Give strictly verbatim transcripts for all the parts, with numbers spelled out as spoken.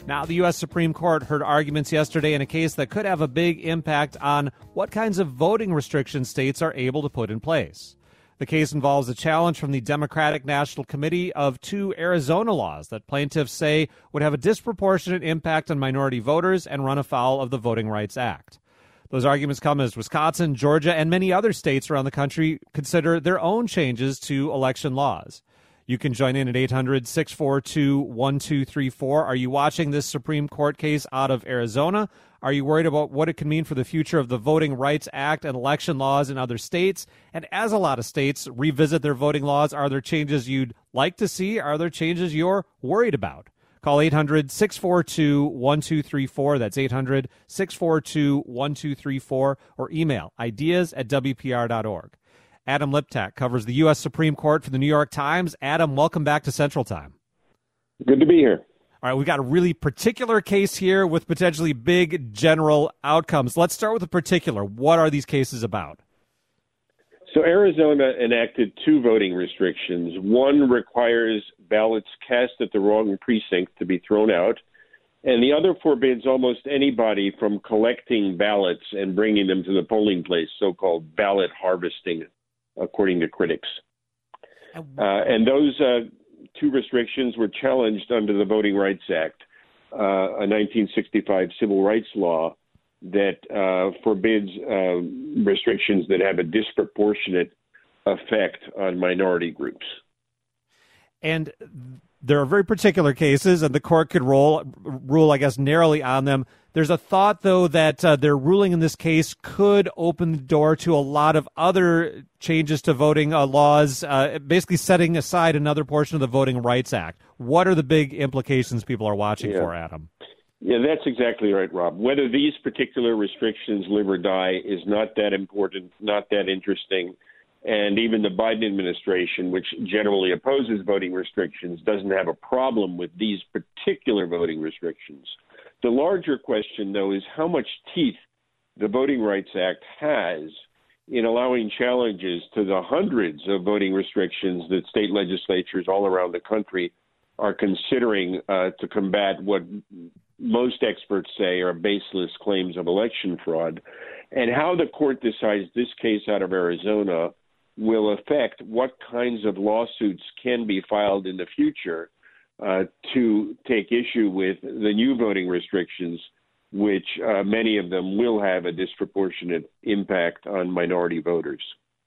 Now, the U S Supreme Court heard arguments yesterday in a case that could have a big impact on what kinds of voting restrictions states are able to put in place. The case involves a challenge from the Democratic National Committee of two Arizona laws that plaintiffs say would have a disproportionate impact on minority voters and run afoul of the Voting Rights Act. Those arguments come as Wisconsin, Georgia, and many other states around the country consider their own changes to election laws. You can join in at eight hundred, six four two, one two three four. Are you watching this Supreme Court case out of Arizona? Are you worried about what it can mean for the future of the Voting Rights Act and election laws in other states? And as a lot of states revisit their voting laws, are there changes you'd like to see? Are there changes you're worried about? Call eight hundred, six four two, one two three four. That's eight hundred, six four two, one two three four. Or email ideas at w p r dot org. Adam Liptak covers the U S Supreme Court for the New York Times. Adam, welcome back to Central Time. Good to be here. All right, we've got a really particular case here with potentially big general outcomes. Let's start with the particular. What are these cases about? So Arizona enacted two voting restrictions. One requires ballots cast at the wrong precinct to be thrown out, and the other forbids almost anybody from collecting ballots and bringing them to the polling place, so-called ballot harvesting, according to critics. Uh, and those uh, two restrictions were challenged under the Voting Rights Act, uh, a nineteen sixty-five civil rights law that uh, forbids uh, restrictions that have a disproportionate effect on minority groups. And there are very particular cases, and the court could roll, rule, I guess, narrowly on them. There's a thought, though, that uh, their ruling in this case could open the door to a lot of other changes to voting uh, laws, uh, basically setting aside another portion of the Voting Rights Act. What are the big implications people are watching yeah. for, Adam? Yeah, that's exactly right, Rob. Whether these particular restrictions live or die is not that important, not that interesting. And even the Biden administration, which generally opposes voting restrictions, doesn't have a problem with these particular voting restrictions. The larger question, though, is how much teeth the Voting Rights Act has in allowing challenges to the hundreds of voting restrictions that state legislatures all around the country are considering uh, to combat what most experts say are baseless claims of election fraud, and how the court decides this case out of Arizona will affect what kinds of lawsuits can be filed in the future uh, to take issue with the new voting restrictions, which uh, many of them will have a disproportionate impact on minority voters.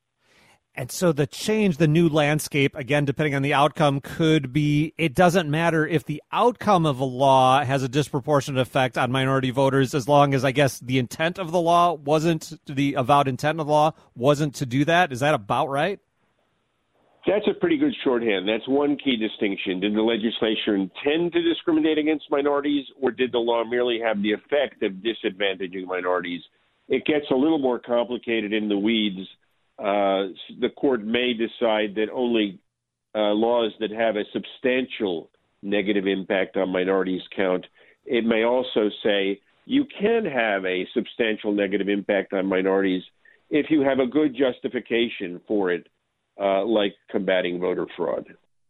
And so the change, the new landscape, again, depending on the outcome, could be it doesn't matter if the outcome of a law has a disproportionate effect on minority voters, as long as, I guess, the intent of the law wasn't, the avowed intent of the law wasn't to do that. Is that about right? That's a pretty good shorthand. That's one key distinction. Did the legislature intend to discriminate against minorities, or did the law merely have the effect of disadvantaging minorities? It gets a little more complicated in the weeds. Uh, the court may decide that only uh, laws that have a substantial negative impact on minorities count. It may also say you can have a substantial negative impact on minorities if you have a good justification for it, uh, like combating voter fraud.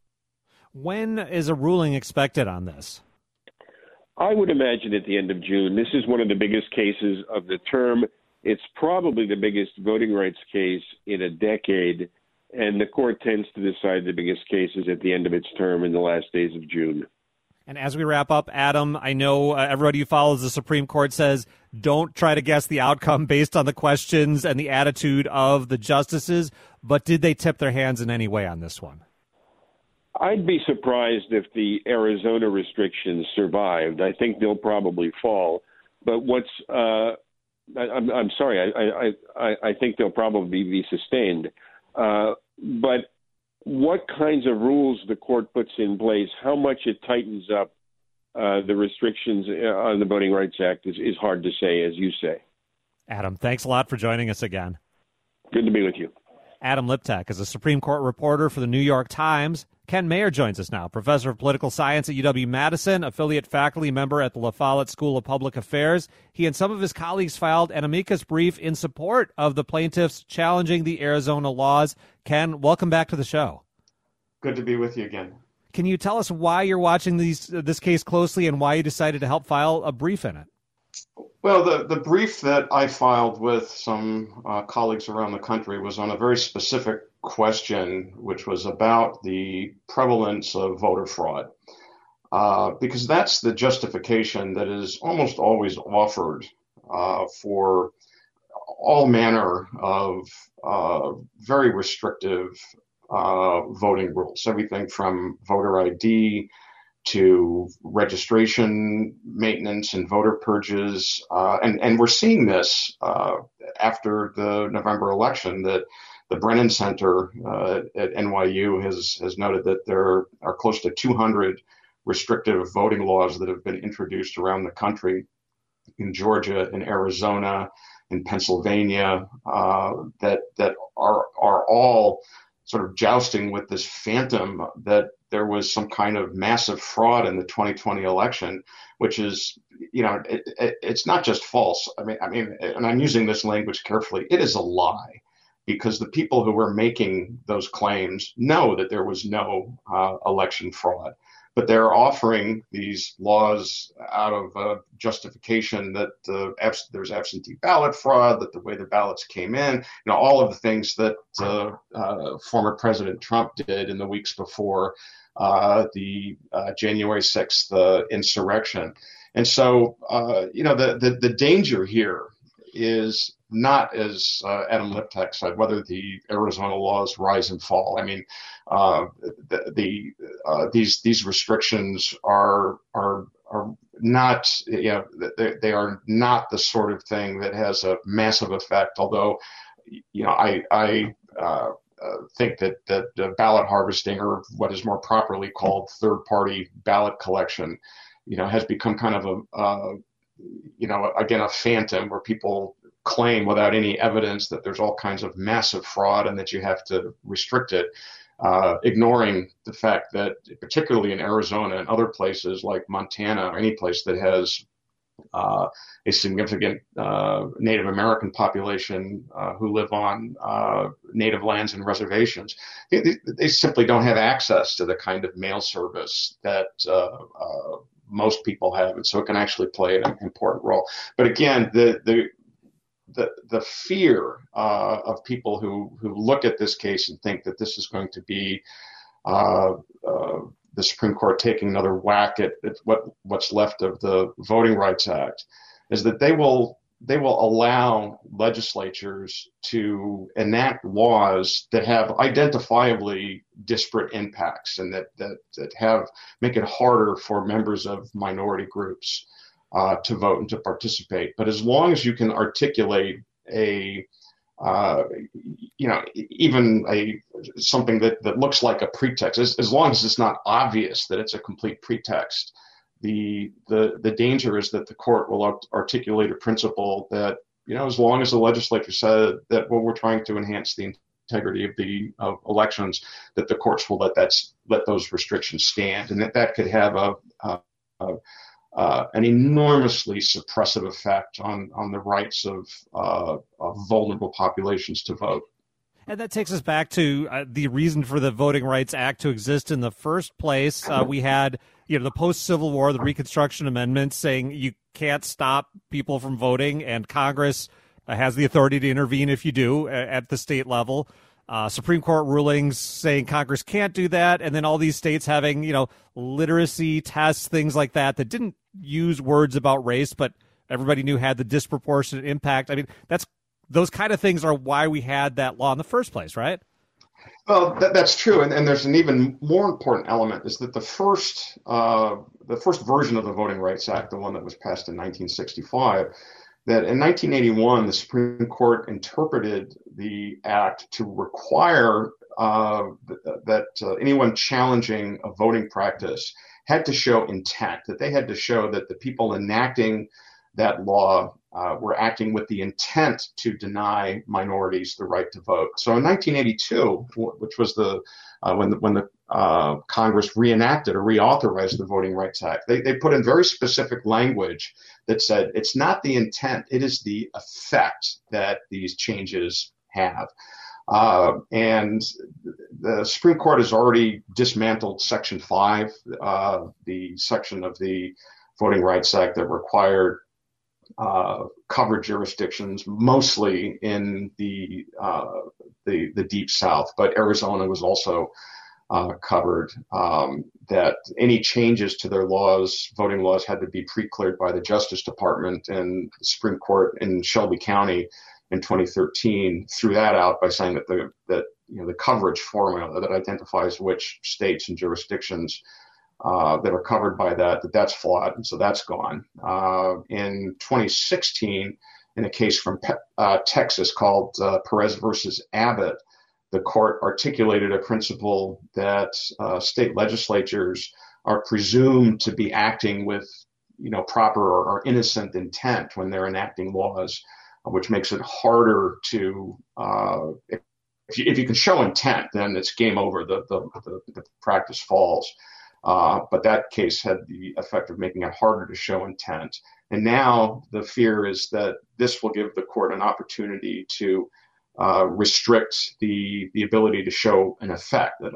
When is a ruling expected on this? I would imagine at the end of June. This is one of the biggest cases of the term. It's probably the biggest voting rights case in a decade, and the court tends to decide the biggest cases at the end of its term in the last days of June. And as we wrap up, Adam, I know uh, everybody who follows the Supreme Court says don't try to guess the outcome based on the questions and the attitude of the justices, but did they tip their hands in any way on this one? I'd be surprised if the Arizona restrictions survived. I think they'll probably fall. But what's uh, I, I'm, I'm sorry, I, I, I think they'll probably be sustained. Uh, but what kinds of rules the court puts in place, how much it tightens up uh, the restrictions on the Voting Rights Act is, is hard to say, as you say. Adam, thanks a lot for joining us again. Good to be with you. Adam Liptak is a Supreme Court reporter for the New York Times. Ken Mayer joins us now, professor of political science at U W-Madison, affiliate faculty member at the La Follette School of Public Affairs. He and some of his colleagues filed an amicus brief in support of the plaintiffs challenging the Arizona laws. Ken, welcome back to the show. Good to be with you again. Can you tell us why you're watching these uh, this case closely and why you decided to help file a brief in it? Well, the, the brief that I filed with some uh, colleagues around the country was on a very specific question, which was about the prevalence of voter fraud. Uh, because that's the justification that is almost always offered uh, for all manner of uh, very restrictive uh, voting rules, everything from voter I D to registration, maintenance, and voter purges. Uh, and, and we're seeing this uh, after the November election, that the Brennan Center uh, at N Y U has, has noted that there are close to two hundred restrictive voting laws that have been introduced around the country, in Georgia, in Arizona, in Pennsylvania, uh, that that are are all sort of jousting with this phantom that there was some kind of massive fraud in the twenty twenty election, which is, you know, it, it, it's not just false. I mean, I mean, and I'm using this language carefully. It is a lie, because the people who were making those claims know that there was no uh, election fraud. But they're offering these laws out of uh, justification that uh, abs- there's absentee ballot fraud, that the way the ballots came in, you know, all of the things that uh, uh, former President Trump did in the weeks before uh, the uh, January sixth uh, insurrection. And so, uh, you know, the, the, the danger here is not, as uh, Adam Liptak said, whether the Arizona laws rise and fall. I mean, uh, the, the uh, these these restrictions are are are not, you know, they, they are not the sort of thing that has a massive effect. Although, you know, I I uh, uh, think that that uh, ballot harvesting, or what is more properly called third-party ballot collection, you know, has become kind of a uh, you know, again, a phantom where people claim without any evidence that there's all kinds of massive fraud and that you have to restrict it, uh, ignoring the fact that particularly in Arizona and other places like Montana, or any place that has uh, a significant uh, Native American population uh, who live on uh, native lands and reservations, they, they simply don't have access to the kind of mail service that uh, uh, most people have, and so it can actually play an important role. But again, the the the, the fear uh, of people who who look at this case and think that this is going to be uh, uh, the Supreme Court taking another whack at, at what what's left of the Voting Rights Act, is that they will they will allow legislatures to enact laws that have identifiably disparate impacts and that, that, that have make it harder for members of minority groups uh, to vote and to participate. But as long as you can articulate a, uh, you know, even a something that, that looks like a pretext, as, as long as it's not obvious that it's a complete pretext, The, the the danger is that the court will art- articulate a principle that, you know, as long as the legislature said that, well, we're trying to enhance the integrity of the of elections, that the courts will let that let those restrictions stand, and that that could have a, a, a uh, an enormously suppressive effect on on the rights of, uh, of vulnerable populations to vote. And that takes us back to uh, the reason for the Voting Rights Act to exist in the first place. Uh, we had, you know, the post-Civil War, the Reconstruction Amendment saying you can't stop people from voting, and Congress uh, has the authority to intervene if you do uh, at the state level. Uh, Supreme Court rulings saying Congress can't do that, and then all these states having, you know, literacy tests, things like that, that didn't use words about race, but everybody knew had the disproportionate impact. I mean, that's those kind of things are why we had that law in the first place, right? Well, that, that's true, and, and there's an even more important element, is that the first uh, the first version of the Voting Rights Act, the one that was passed in nineteen sixty-five, that in nineteen eighty-one the Supreme Court interpreted the act to require uh, that uh, anyone challenging a voting practice had to show intent, that they had to show that the people enacting that law uh, were acting with the intent to deny minorities the right to vote. So in nineteen eighty-two, which was the uh, when the, when the uh, Congress reenacted or reauthorized the Voting Rights Act, they, they put in very specific language that said it's not the intent, it is the effect that these changes have. Uh, and the Supreme Court has already dismantled Section five, uh, the section of the Voting Rights Act that required uh, covered jurisdictions, mostly in the, uh, the the Deep South, but Arizona was also uh, covered. Um, that any changes to their laws, voting laws, had to be pre-cleared by the Justice Department, and the Supreme Court in Shelby County in twenty thirteen threw that out by saying that the that you know the coverage formula that identifies which states and jurisdictions uh, that are covered by that that that's flawed, and so that's gone. Uh, in twenty sixteen, in a case from uh, Texas called uh, Perez versus Abbott, the court articulated a principle that uh, state legislatures are presumed to be acting with you know proper or, or innocent intent when they're enacting laws, which makes it harder to, uh, if, if, you, if you can show intent, then it's game over. The, the, the, the practice falls. Uh, but that case had the effect of making it harder to show intent. And now the fear is that this will give the court an opportunity to uh, restrict the, the ability to show an effect, that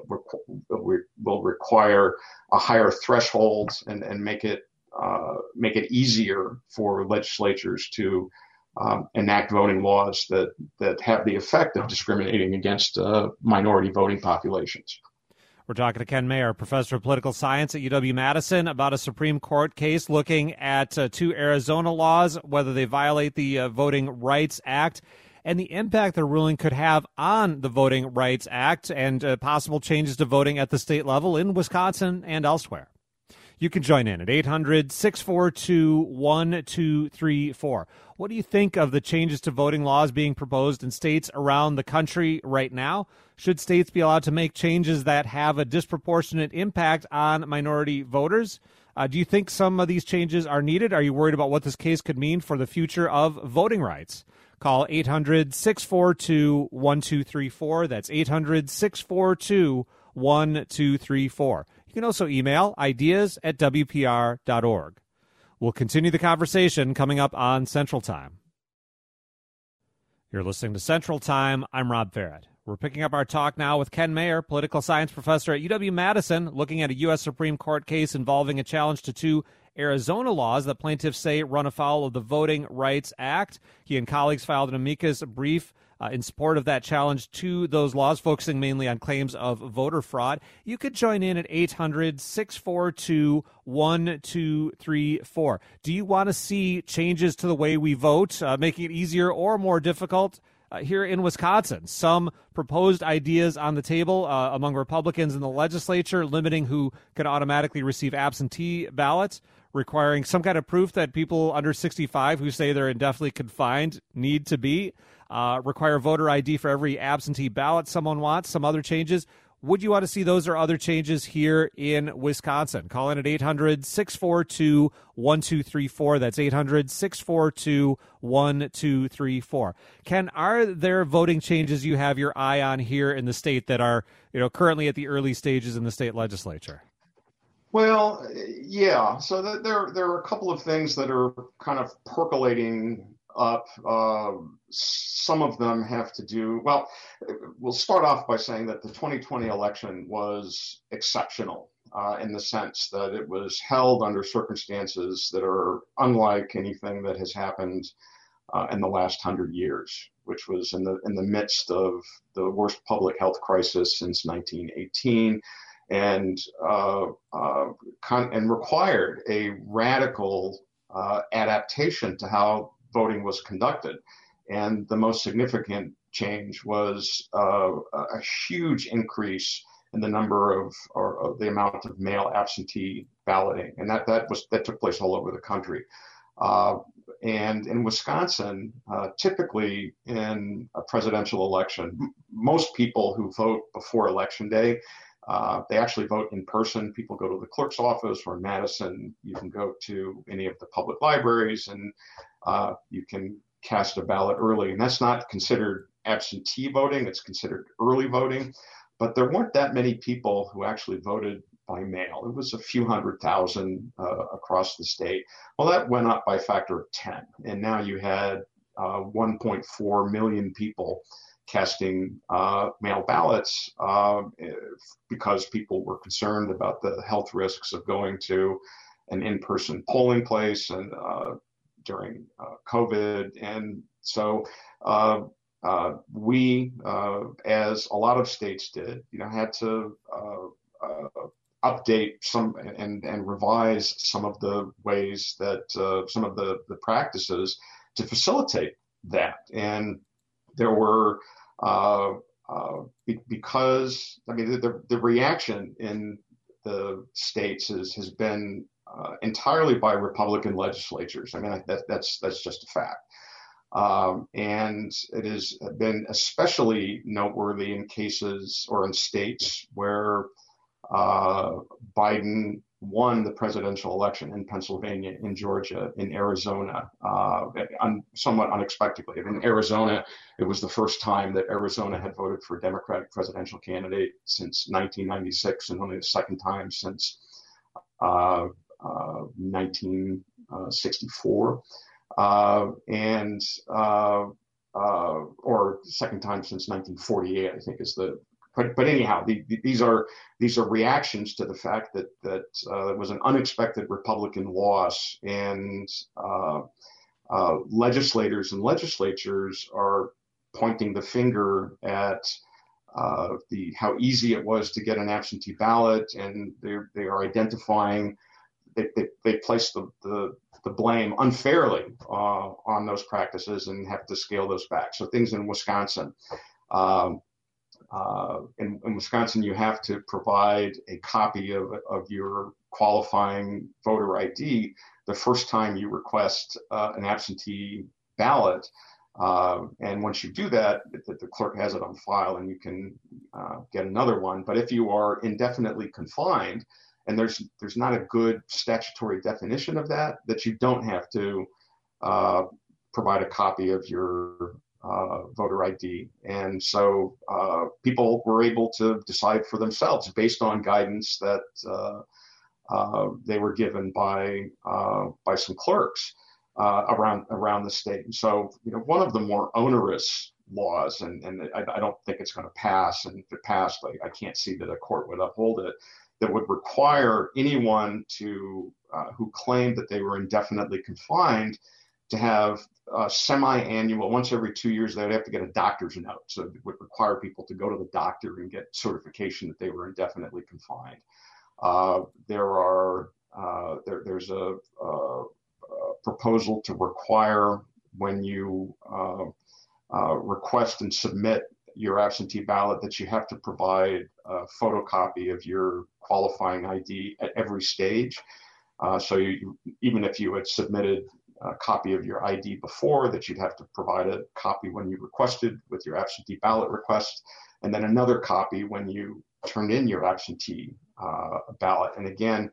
it will require a higher threshold and, and make it, uh, make it easier for legislatures to Um, enact voting laws that, that have the effect of discriminating against uh, minority voting populations. We're talking to Ken Mayer, professor of political science at U W-Madison, about a Supreme Court case looking at uh, two Arizona laws, whether they violate the uh, Voting Rights Act, and the impact the ruling could have on the Voting Rights Act and uh, possible changes to voting at the state level in Wisconsin and elsewhere. You can join in at eight hundred, six four two, one two three four. What do you think of the changes to voting laws being proposed in states around the country right now? Should states be allowed to make changes that have a disproportionate impact on minority voters? Uh, do you think some of these changes are needed? Are you worried about what this case could mean for the future of voting rights? Call eight hundred, six four two, one two three four. That's eight hundred, six four two, one two three four. You can also email ideas at W P R dot org. We'll continue the conversation coming up on Central Time. You're listening to Central Time. I'm Rob Farrett. We're picking up our talk now with Ken Mayer, political science professor at U W-Madison, looking at a U S Supreme Court case involving a challenge to two Arizona laws that plaintiffs say run afoul of the Voting Rights Act. He and colleagues filed an amicus brief Uh, in support of that challenge to those laws, focusing mainly on claims of voter fraud. You could join in at eight hundred, six four two, one two three four. Do you want to see changes to the way we vote, uh, making it easier or more difficult uh, here in Wisconsin? Some proposed ideas on the table uh, among Republicans in the legislature, limiting who could automatically receive absentee ballots, requiring some kind of proof that people under sixty-five who say they're indefinitely confined need to be. Uh, require voter I D for every absentee ballot someone wants, some other changes. Would you want to see those or other changes here in Wisconsin? Call in at eight hundred, six four two, one two three four. That's eight hundred, six four two, one two three four. Ken, are there voting changes you have your eye on here in the state that are, you know, currently at the early stages in the state legislature? Well, yeah. So th- there, there are a couple of things that are kind of percolating up. Uh, some of them have to do, well, we'll start off by saying that the twenty twenty election was exceptional uh, in the sense that it was held under circumstances that are unlike anything that has happened uh, in the last hundred years, which was in the in the midst of the worst public health crisis since nineteen eighteen, and uh, uh, con- and required a radical uh, adaptation to how voting was conducted. And the most significant change was uh, a huge increase in the number of, or, or the amount of mail absentee balloting. And that, that was, that took place all over the country. Uh, and in Wisconsin, uh, typically in a presidential election, m- most people who vote before election day, uh, they actually vote in person. People go to the clerk's office, or in Madison, you can go to any of the public libraries and uh, you can cast a ballot early. And that's not considered absentee voting, it's considered early voting. But there weren't that many people who actually voted by mail. It was a few hundred thousand uh, across the state. Well, that went up by a factor of ten. And now you had uh, one point four million people casting uh, mail ballots uh, because people were concerned about the health risks of going to an in-person polling place and uh, during uh, COVID. And so uh, uh, we, uh, as a lot of states did, you know, had to uh, uh, update some and, and revise some of the ways that uh, some of the, the practices to facilitate that. And there were, uh, uh, be, because, I mean, the, the reaction in the states is, has been uh, entirely by Republican legislatures. I mean, that, that's, that's just a fact. Um, and it has been especially noteworthy in cases or in states where uh, Biden won the presidential election in Pennsylvania, in Georgia, in Arizona, uh, un, somewhat unexpectedly. In Arizona, it was the first time that Arizona had voted for a Democratic presidential candidate since nineteen ninety-six, and only the second time since uh, uh, nineteen sixty-four. Uh, and, uh, uh, or second time since nineteen forty-eight, I think is the, but, but anyhow, the, the, these are, these are reactions to the fact that, that, uh, it was an unexpected Republican loss, and, uh, uh, legislators and legislatures are pointing the finger at, uh, the, how easy it was to get an absentee ballot, and they're, they are identifying, they, they, they place the, the, the blame unfairly uh, on those practices and have to scale those back. So things in Wisconsin, um, uh, in, in Wisconsin, you have to provide a copy of, of your qualifying voter I D the first time you request uh, an absentee ballot. Uh, and once you do that, the, the clerk has it on file and you can uh, get another one. But if you are indefinitely confined, and there's there's not a good statutory definition of that, that you don't have to uh, provide a copy of your uh, voter I D. And so uh, people were able to decide for themselves based on guidance that uh, uh, they were given by uh, by some clerks uh, around around the state. And so, you know, one of the more onerous laws, and, and I, I don't think it's going to pass, and if it passed, I, I can't see that a court would uphold it, that would require anyone to uh, who claimed that they were indefinitely confined to have a semi-annual, once every two years, they would have to get a doctor's note. So it would require people to go to the doctor and get certification that they were indefinitely confined. Uh, there are uh, there, there's a, a, a proposal to require when you uh, uh, request and submit your absentee ballot that you have to provide a photocopy of your qualifying I D at every stage. Uh, so you, even if you had submitted a copy of your I D before, that you'd have to provide a copy when you requested with your absentee ballot request, and then another copy when you turned in your absentee uh, ballot. And again,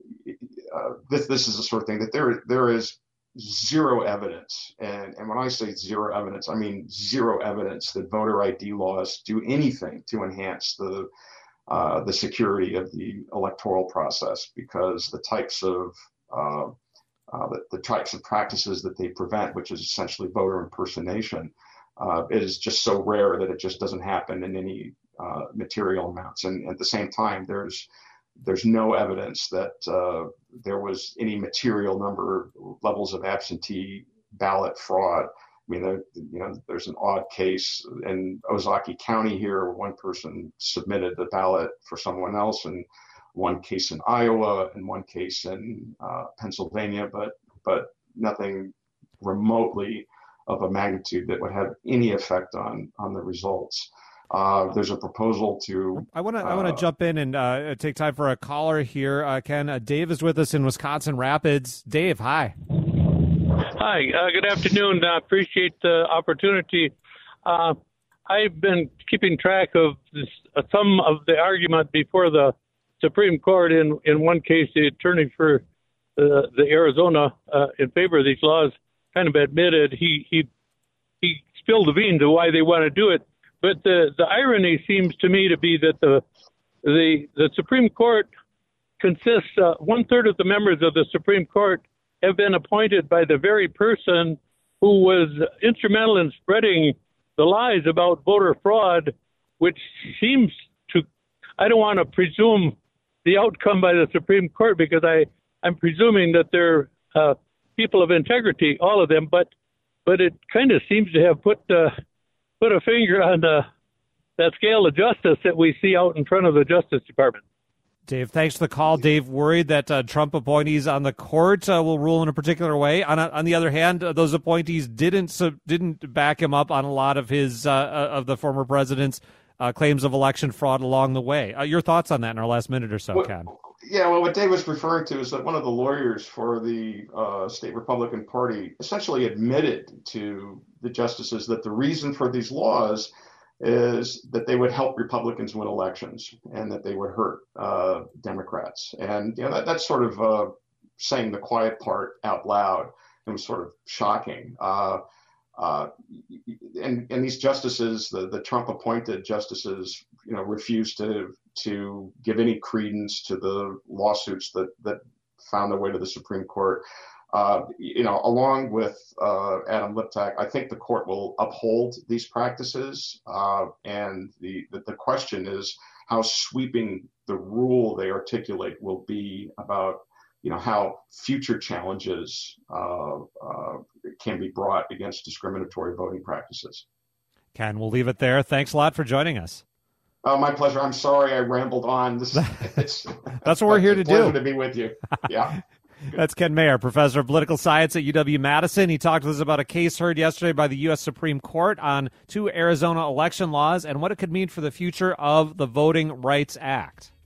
uh, this this is the sort of thing that there there is zero evidence, and, and when I say zero evidence, I mean zero evidence that voter I D laws do anything to enhance the uh, the security of the electoral process, because the types of uh, uh, the, the types of practices that they prevent, which is essentially voter impersonation, uh, is just so rare that it just doesn't happen in any uh, material amounts. And at the same time, there's There's no evidence that uh, there was any material number levels of absentee ballot fraud. I mean, there, you know, there's an odd case in Ozaukee County here where one person submitted the ballot for someone else, and one case in Iowa and one case in uh, Pennsylvania, but but nothing remotely of a magnitude that would have any effect on on the results. Uh, there's a proposal to. I want to. Uh, I want to jump in and uh, take time for a caller here. Uh, Ken, uh, Dave is with us in Wisconsin Rapids. Dave, hi. Hi. Uh, good afternoon. I appreciate the opportunity. Uh, I've been keeping track of this, uh, some of the argument before the Supreme Court. In in one case, the attorney for uh, the Arizona uh, in favor of these laws kind of admitted he he he spilled the beans to why they want to do it. But the, the irony seems to me to be that the the the Supreme Court consists, uh, one third of the members of the Supreme Court have been appointed by the very person who was instrumental in spreading the lies about voter fraud, which seems to, I don't want to presume the outcome by the Supreme Court because I, I'm presuming that they're uh, people of integrity, all of them, but but it kind of seems to have put uh, put a finger on uh, that scale of justice that we see out in front of the Justice Department. Dave, thanks for the call. Dave worried that uh, Trump appointees on the court uh, will rule in a particular way. On, a, on the other hand, uh, those appointees didn't uh, didn't back him up on a lot of his uh, uh, of the former president's uh, claims of election fraud along the way. Uh, your thoughts on that in our last minute or so, well, Ken? Yeah, well, what Dave was referring to is that one of the lawyers for the uh, state Republican Party essentially admitted to the justices that the reason for these laws is that they would help Republicans win elections and that they would hurt uh, Democrats. And you know, that, that's sort of uh, saying the quiet part out loud. It was sort of shocking. Uh, uh, and, and these justices, the, the Trump-appointed justices, you know, refused to to give any credence to the lawsuits that, that found their way to the Supreme Court. Uh, you know, along with uh, Adam Liptak, I think the court will uphold these practices. Uh, and the, the the question is how sweeping the rule they articulate will be about, you know, how future challenges uh, uh, can be brought against discriminatory voting practices. Ken, we'll leave it there. Thanks a lot for joining us. Oh, my pleasure. I'm sorry I rambled on. This, it's, That's what we're here to do. Pleasure to be with you. Yeah. That's Ken Mayer, professor of political science at U W Madison. He talked to us about a case heard yesterday by the U S Supreme Court on two Arizona election laws and what it could mean for the future of the Voting Rights Act.